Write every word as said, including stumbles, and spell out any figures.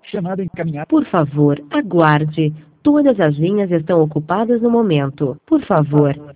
Chamada encaminhada. Por favor, aguarde. Todas as linhas estão ocupadas no momento. Por favor,